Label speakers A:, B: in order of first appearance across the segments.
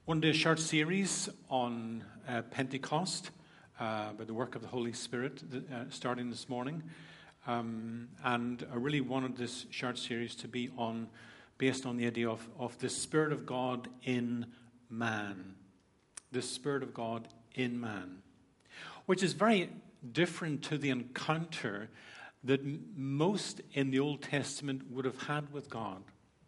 A: Want to do a short series on Pentecost by the work of the Holy Spirit starting this morning. And I really wanted this short series to be based on the idea of the Spirit of God in man. The Spirit of God in man. Which is very different to the encounter that most in the Old Testament would have had with God.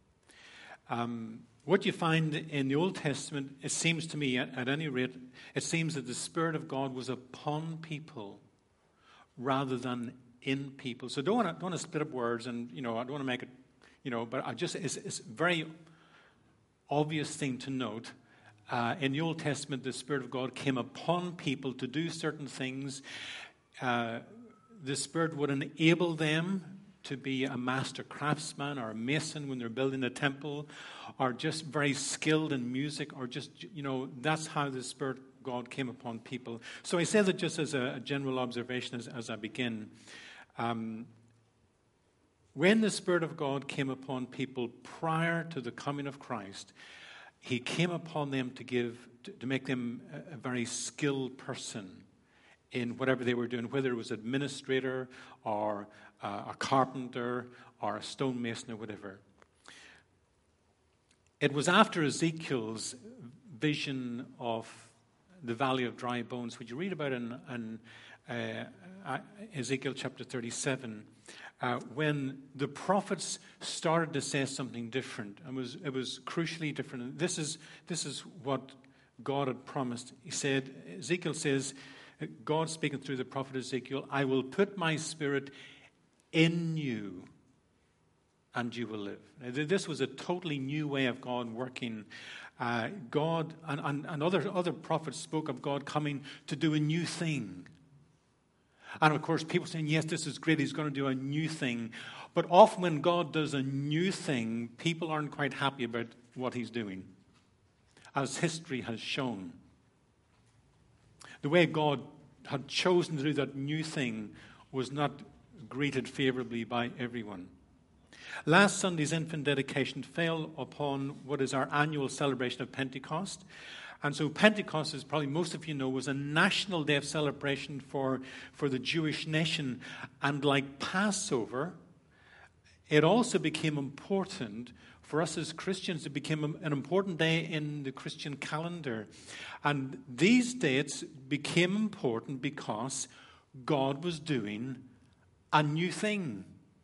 A: What you find in the Old Testament, it seems to me, at any rate, it seems that the Spirit of God was upon people rather than in people. So don't want to split up words, and I don't want to make it, but it's a very obvious thing to note. In the Old Testament, the Spirit of God came upon people to do certain things. The Spirit would enable them to be a master craftsman or a mason when they're building a temple, or just very skilled in music, or just, that's how the Spirit of God came upon people. So I say that just as a general observation as I begin. When the Spirit of God came upon people prior to the coming of Christ, He came upon them to make them a very skilled person in whatever they were doing, whether it was administrator or a carpenter or a stonemason or whatever. It was after Ezekiel's vision of the valley of dry bones, which you read about in Ezekiel chapter 37, when the prophets started to say something different. It was crucially different. This is what God had promised. Ezekiel says, God speaking through the prophet Ezekiel, I will put my Spirit in you, and you will live. Now, this was a totally new way of God working. God and other prophets spoke of God coming to do a new thing. And of course, people saying, yes, this is great, He's going to do a new thing. But often when God does a new thing, people aren't quite happy about what He's doing, as history has shown. The way God had chosen to do that new thing was not greeted favorably by everyone. Last Sunday's infant dedication fell upon what is our annual celebration of Pentecost. And so Pentecost, as probably most of you know, was a national day of celebration for the Jewish nation. And like Passover, it also became important for us as Christians. It became an important day in the Christian calendar. And these dates became important because God was doing a new thing.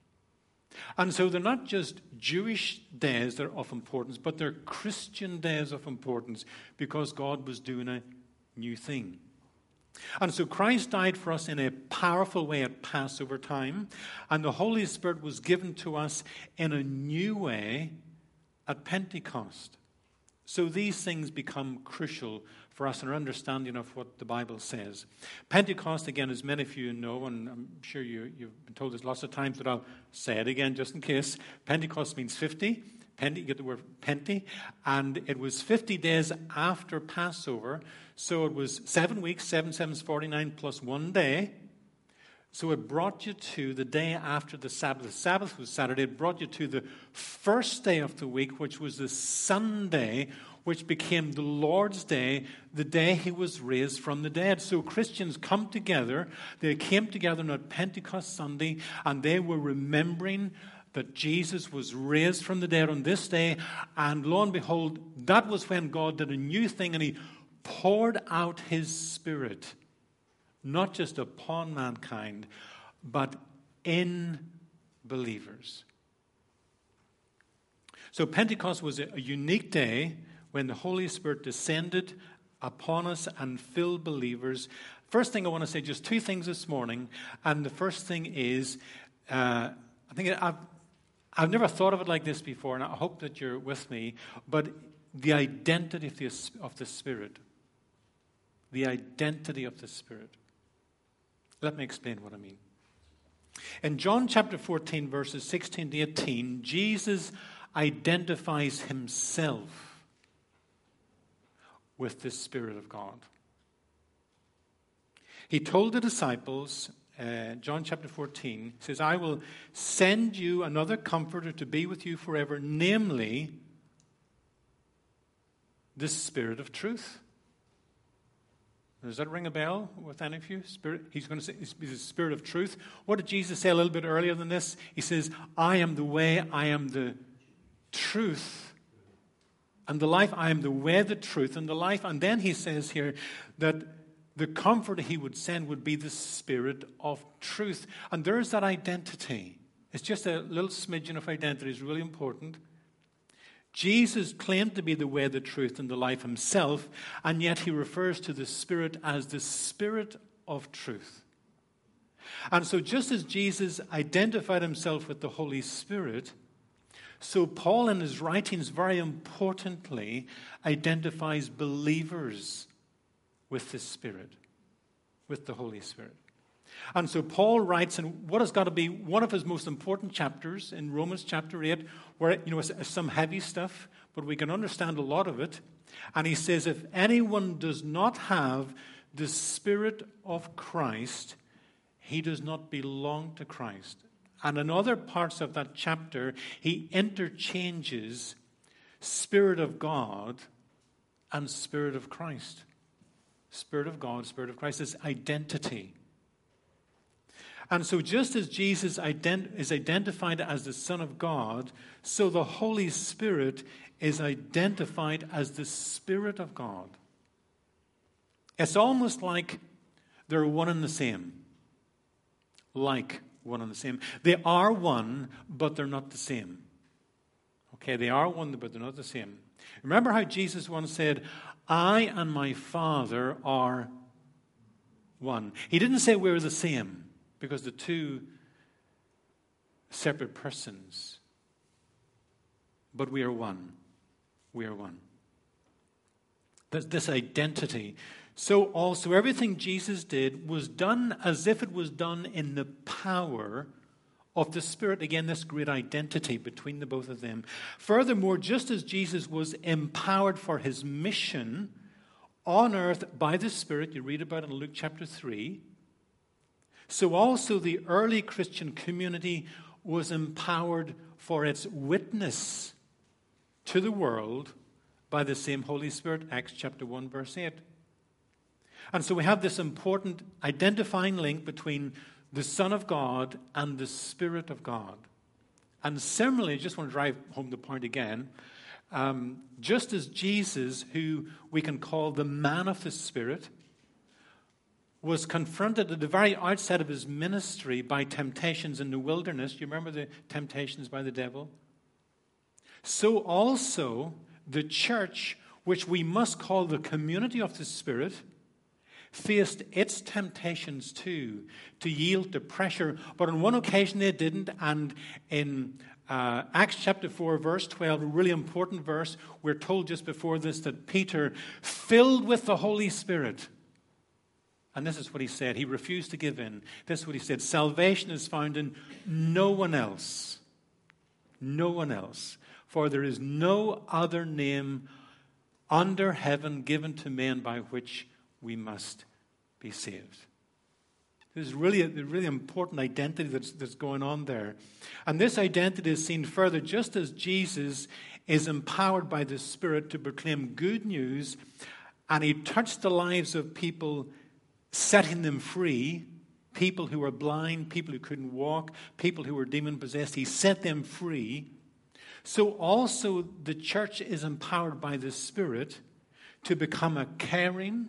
A: And so they're not just Jewish days that are of importance, but they're Christian days of importance because God was doing a new thing. And so Christ died for us in a powerful way at Passover time, and the Holy Spirit was given to us in a new way at Pentecost. So these things become crucial for us in our understanding of what the Bible says. Pentecost, again, as many of you know, and I'm sure you've been told this lots of times, but I'll say it again just in case. Pentecost means 50. You get the word penti. And it was 50 days after Passover. So it was 7 weeks, 7 sevens, 49 plus 1 day. So it brought you to the day after the Sabbath. The Sabbath was Saturday. It brought you to the first day of the week, which was the Sunday, which became the Lord's Day, the day He was raised from the dead. So Christians come together. They came together on Pentecost Sunday, and they were remembering that Jesus was raised from the dead on this day. And lo and behold, that was when God did a new thing, and He poured out His Spirit, not just upon mankind, but in believers. So Pentecost was a unique day when the Holy Spirit descended upon us and filled believers. First thing I want to say, just two things this morning. And the first thing is, I think I've never thought of it like this before, and I hope that you're with me, but the identity of the Spirit. The identity of the Spirit. Let me explain what I mean. In John chapter 14, verses 16 to 18, Jesus identifies Himself with the Spirit of God. He told the disciples, John chapter 14, says, I will send you another comforter to be with you forever, namely the Spirit of truth. Does that ring a bell with any of you? Spirit, he's going to say he's the Spirit of truth. What did Jesus say a little bit earlier than this? He says, I am the way, I am the truth, and the life. I am the way, the truth, and the life. And then he says here that the Comforter he would send would be the Spirit of truth. And there's that identity. It's just a little smidgen of identity. It's really important. Jesus claimed to be the way, the truth, and the life himself, and yet he refers to the Spirit as the Spirit of truth. And so just as Jesus identified himself with the Holy Spirit, so Paul in his writings very importantly identifies believers with the Spirit, with the Holy Spirit. And so Paul writes in what has got to be one of his most important chapters in Romans chapter 8, where it's some heavy stuff, but we can understand a lot of it. And he says, if anyone does not have the Spirit of Christ, he does not belong to Christ. And in other parts of that chapter, he interchanges Spirit of God and Spirit of Christ. Spirit of God, Spirit of Christ, this identity. And so just as Jesus is identified as the Son of God, so the Holy Spirit is identified as the Spirit of God. It's almost like they're one and the same. Like one and the same. They are one, but they're not the same. Okay, they are one, but they're not the same. Remember how Jesus once said, I and my Father are one. He didn't say we're the same, because the two separate persons. But we are one. We are one. There's this identity. So also everything Jesus did was done as if it was done in the power of the Spirit. Again, this great identity between the both of them. Furthermore, just as Jesus was empowered for his mission on earth by the Spirit, you read about it in Luke chapter 3, so also the early Christian community was empowered for its witness to the world by the same Holy Spirit, Acts chapter 1, verse 8. And so we have this important identifying link between the Son of God and the Spirit of God. And similarly, I just want to drive home the point again, just as Jesus, who we can call the man of the Spirit, was confronted at the very outset of his ministry by temptations in the wilderness. You remember the temptations by the devil? So also the church, which we must call the community of the Spirit, faced its temptations too, to yield to pressure. But on one occasion they didn't, and in Acts chapter 4, verse 12, a really important verse, we're told just before this that Peter, filled with the Holy Spirit, and this is what he said. He refused to give in. This is what he said. Salvation is found in no one else. No one else. For there is no other name under heaven given to men by which we must be saved. There's really a really important identity that's going on there. And this identity is seen further just as Jesus is empowered by the Spirit to proclaim good news, and he touched the lives of people, setting them free, people who were blind, people who couldn't walk, people who were demon-possessed. He set them free. So also the church is empowered by the Spirit to become a caring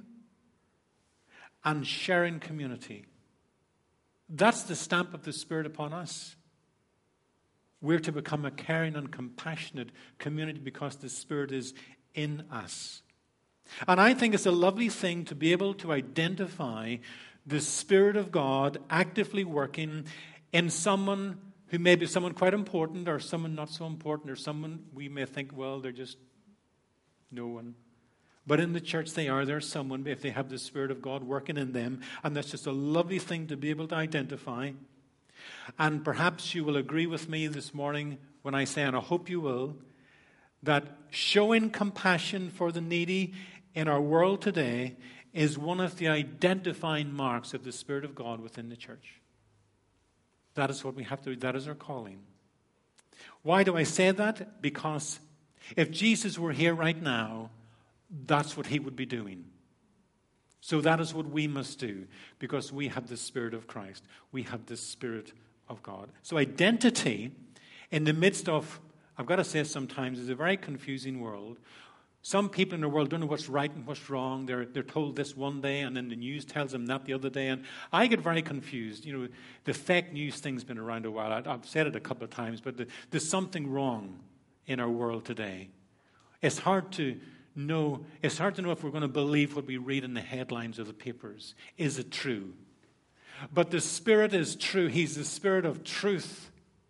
A: and sharing community. That's the stamp of the Spirit upon us. We're to become a caring and compassionate community because the Spirit is in us. And I think it's a lovely thing to be able to identify the Spirit of God actively working in someone who may be someone quite important, or someone not so important, or someone we may think, well, they're just no one. But in the church there's someone, if they have the Spirit of God working in them, and that's just a lovely thing to be able to identify. And perhaps you will agree with me this morning when I say, and I hope you will, that showing compassion for the needy in our world today is one of the identifying marks of the Spirit of God within the church. That is what we have to do. That is our calling. Why do I say that? Because if Jesus were here right now, that's what he would be doing. So that is what we must do, because we have the Spirit of Christ. We have the Spirit of God. So identity in the midst of, I've got to say sometimes, is a very confusing world. Some people in the world don't know what's right and what's wrong. They're told this one day, and then the news tells them that the other day. And I get very confused. You know, the fake news thing's been around a while. I've said it a couple of times, but there's something wrong in our world today. It's hard to know. It's hard to know if we're going to believe what we read in the headlines of the papers. Is it true? But the Spirit is true. He's the Spirit of truth.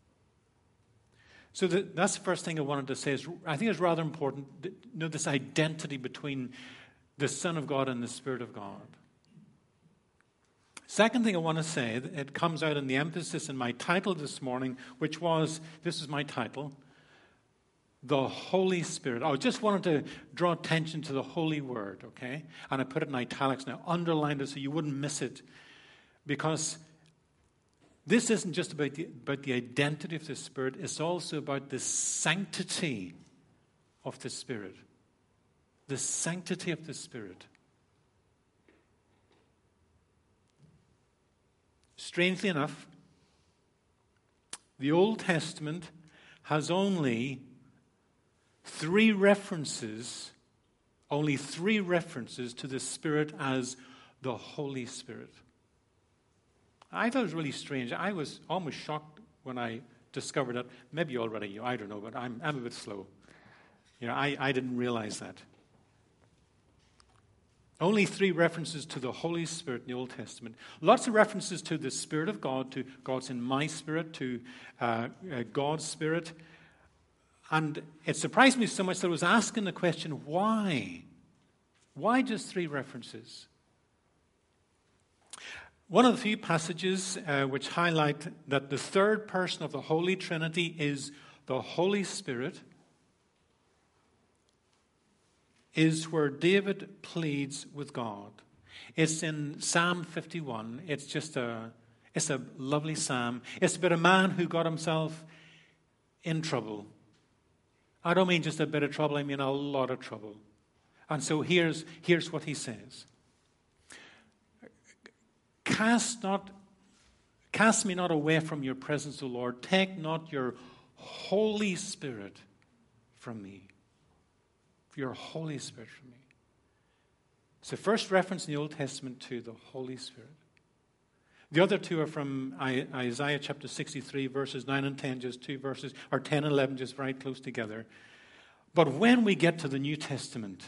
A: So that's the first thing I wanted to say. I think it's rather important, this identity between the Son of God and the Spirit of God. Second thing I want to say, it comes out in the emphasis in my title this morning, which was, this is my title, the Holy Spirit. I just wanted to draw attention to the Holy Word, okay? And I put it in italics now, underlined it so you wouldn't miss it. Because this isn't just about the identity of the Spirit, it's also about the sanctity of the Spirit. The sanctity of the Spirit. Strangely enough, the Old Testament has only three references to the Spirit as the Holy Spirit. I thought it was really strange. I was almost shocked when I discovered that. Maybe you already knew, I don't know, but I'm a bit slow. You know, I didn't realize that. Only three references to the Holy Spirit in the Old Testament. Lots of references to the Spirit of God, to God's in my spirit, to God's Spirit. And it surprised me so much that I was asking the question, why? Why just three references? One of the few passages which highlight that the third person of the Holy Trinity is the Holy Spirit is where David pleads with God. It's in Psalm 51. It's a lovely psalm. It's about a man who got himself in trouble. I don't mean just a bit of trouble, I mean a lot of trouble. And so here's what he says. Cast me not away from your presence, O Lord. Take not your Holy Spirit from me. Your Holy Spirit from me. It's the first reference in the Old Testament to the Holy Spirit. The other two are from Isaiah chapter 63, verses 9 and 10, just two verses, or 10 and 11, just very close together. But when we get to the New Testament,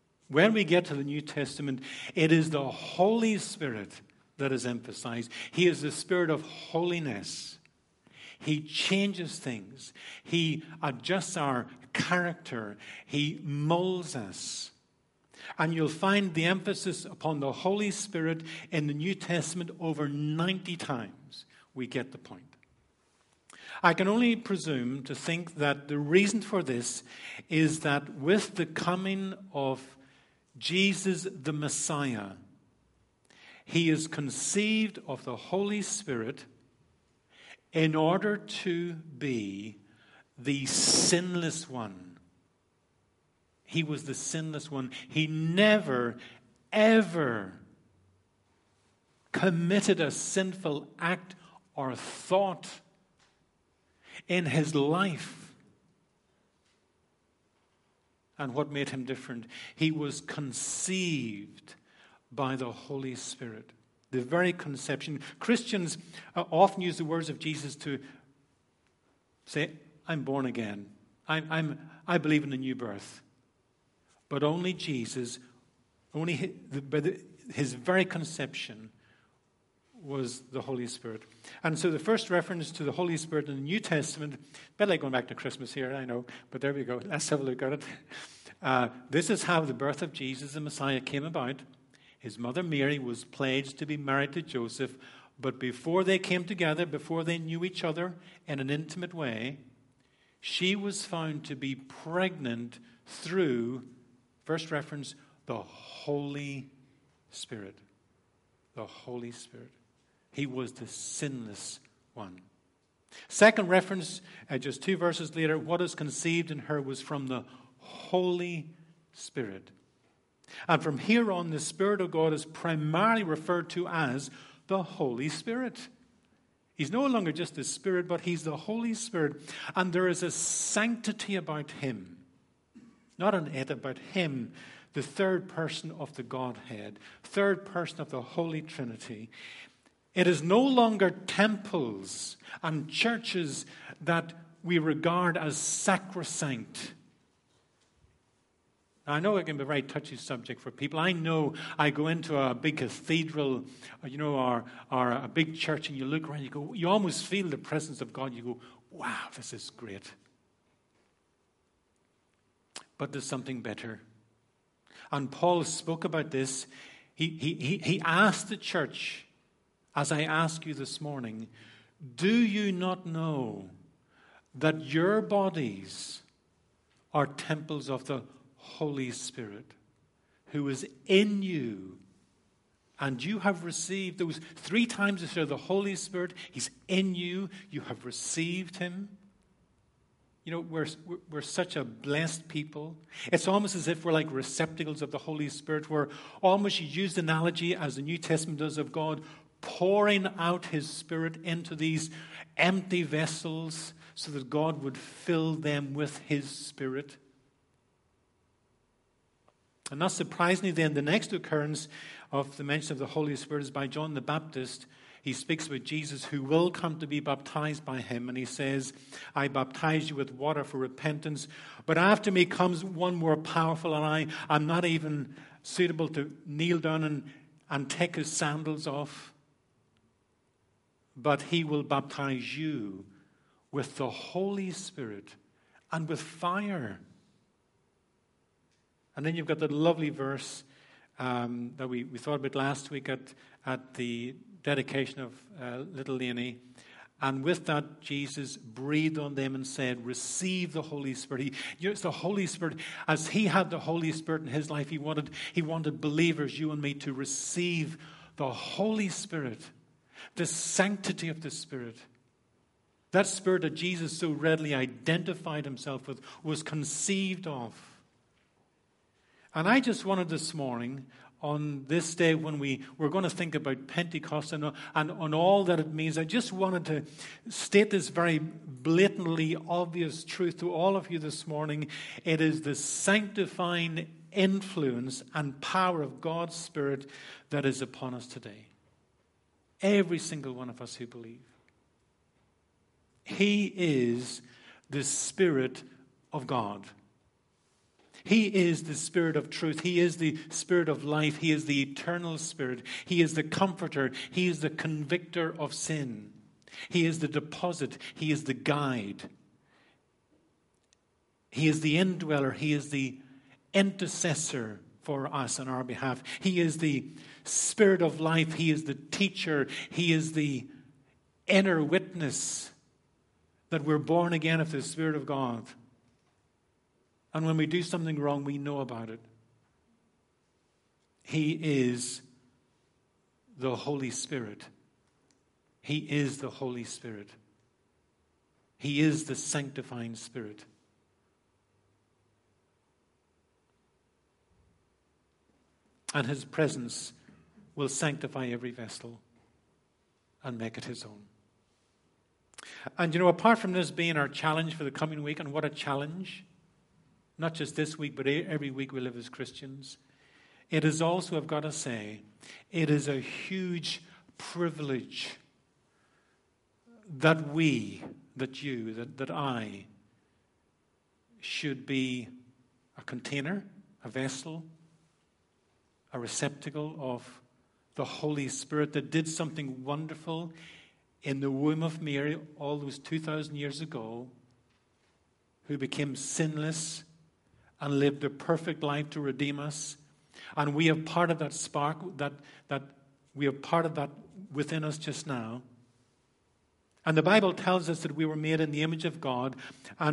A: it is the Holy Spirit that is emphasized. He is the Spirit of holiness. He changes things. He adjusts our character. He molds us. And you'll find the emphasis upon the Holy Spirit in the New Testament over 90 times. We get the point. I can only presume to think that the reason for this is that with the coming of Jesus the Messiah, he is conceived of the Holy Spirit in order to be the sinless one. He was the sinless one. He never, ever committed a sinful act or thought in his life. And what made him different? He was conceived by the Holy Spirit. The very conception. Christians often use the words of Jesus to say, I'm born again. I believe in the new birth. But only Jesus, his very conception was the Holy Spirit. And so the first reference to the Holy Spirit in the New Testament, a bit like going back to Christmas here, I know, but there we go. Let's have a look at it. This is how the birth of Jesus, the Messiah, came about. His mother Mary was pledged to be married to Joseph, but before they came together, before they knew each other in an intimate way, she was found to be pregnant through, first reference, the Holy Spirit. The Holy Spirit. He was the sinless one. Second reference, just two verses later, what is conceived in her was from the Holy Spirit. And from here on, the Spirit of God is primarily referred to as the Holy Spirit. He's no longer just the Spirit, but he's the Holy Spirit. And there is a sanctity about him. Not an it, about him, the third person of the Godhead, third person of the Holy Trinity. It is no longer temples and churches that we regard as sacrosanct. Now, I know it can be a very touchy subject for people. I know I go into a big cathedral, or a big church, and you look around, you almost feel the presence of God. You go, wow, this is great. But there's something better. And Paul spoke about this. He asked the church, as I ask you this morning, do you not know that your bodies are temples of the Holy Spirit, who is in you, and you have received those 3 times this year, the Holy Spirit, he's in you, you have received him. We're such a blessed people. It's almost as if we're like receptacles of the Holy Spirit. We're almost, you use the analogy as the New Testament does of God pouring out his Spirit into these empty vessels so that God would fill them with his Spirit. And not surprisingly then, the next occurrence of the mention of the Holy Spirit is by John the Baptist. He speaks about Jesus who will come to be baptized by him. And he says, I baptize you with water for repentance. But after me comes one more powerful, and I'm not even suitable to kneel down and take his sandals off. But he will baptize you with the Holy Spirit and with fire. And then you've got the lovely verse that we thought about last week at the dedication of little Lainey. And with that, Jesus breathed on them and said, receive the Holy Spirit. It's the Holy Spirit. As he had the Holy Spirit in his life, he wanted believers, you and me, to receive the Holy Spirit, the sanctity of the Spirit. That Spirit that Jesus so readily identified himself with was conceived of. And I just wanted this morning, on this day when we're going to think about Pentecost and on all that it means, I just wanted to state this very blatantly obvious truth to all of you this morning. It is the sanctifying influence and power of God's Spirit that is upon us today. Every single one of us who believe. He is the Spirit of God. He is the Spirit of truth. He is the Spirit of life. He is the eternal Spirit. He is the comforter. He is the convictor of sin. He is the deposit. He is the guide. He is the indweller. He is the intercessor for us on our behalf. He is the Spirit of life. He is the teacher. He is the inner witness that we're born again of the Spirit of God. And when we do something wrong, we know about it. He is the Holy Spirit. He is the Holy Spirit. He is the sanctifying Spirit. And his presence will sanctify every vessel and make it his own. And apart from this being our challenge for the coming week, and what a challenge, not just this week, but every week we live as Christians, it is also, I've got to say, it is a huge privilege that that I should be a container, a vessel, a receptacle of the Holy Spirit that did something wonderful in the womb of Mary all those 2,000 years ago, who became sinless and lived a perfect life to redeem us. And we have part of that spark, that we have part of that within us just now. And the Bible tells us that we were made in the image of God. And